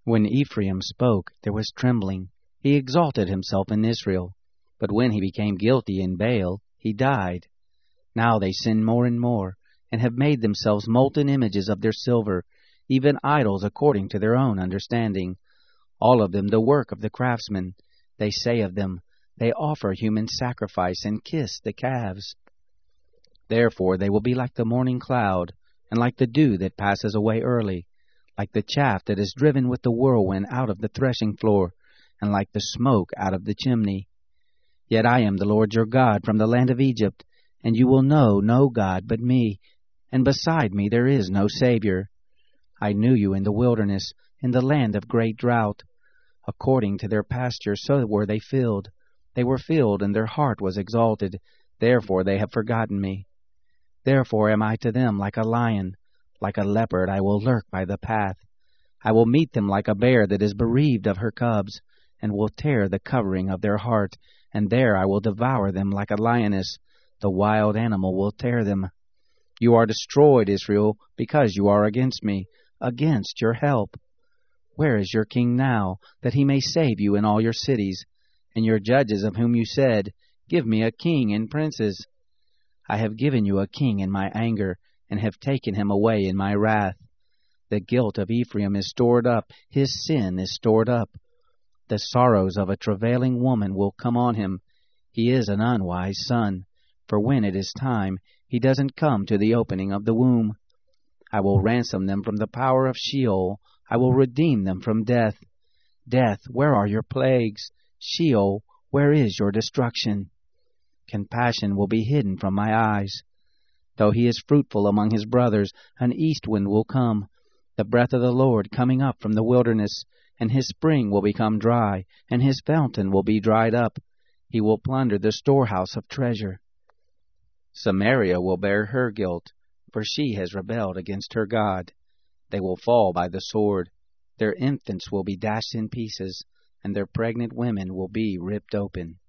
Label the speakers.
Speaker 1: When Ephraim spoke, there was trembling. He exalted himself in Israel. But when he became guilty in Baal, he died. Now they sin more and more, and have made themselves molten images of their silver, even idols according to their own understanding. All of them the work of the craftsmen. They say of them, they offer human sacrifice and kiss the calves. Therefore they will be like the morning cloud, and like the dew that passes away early, like the chaff that is driven with the whirlwind out of the threshing floor, and like the smoke out of the chimney. Yet I am the Lord your God from the land of Egypt, and you will know no God but me, and beside me there is no Savior. I knew you in the wilderness, in the land of great drought. According to their pasture so were they filled. They were filled, and their heart was exalted. Therefore they have forgotten me. Therefore am I to them like a lion. Like a leopard I will lurk by the path. I will meet them like a bear that is bereaved of her cubs, and will tear the covering of their heart, and there I will devour them like a lioness. The wild animal will tear them. You are destroyed, Israel, because you are against me, against your help. Where is your king now, that he may save you in all your cities, and your judges of whom you said, Give me a king and princes? I have given you a king in my anger, and have taken him away in my wrath. The guilt of Ephraim is stored up, his sin is stored up. The sorrows of a travailing woman will come on him. He is an unwise son, for when it is time, he doesn't come to the opening of the womb. I will ransom them from the power of Sheol. I will redeem them from death. Death, where are your plagues? Sheol, where is your destruction? Compassion will be hidden from my eyes. Though he is fruitful among his brothers, an east wind will come, the breath of the Lord coming up from the wilderness, and his spring will become dry, and his fountain will be dried up. He will plunder the storehouse of treasure. Samaria will bear her guilt, for she has rebelled against her God. They will fall by the sword. Their infants will be dashed in pieces, and their pregnant women will be ripped open.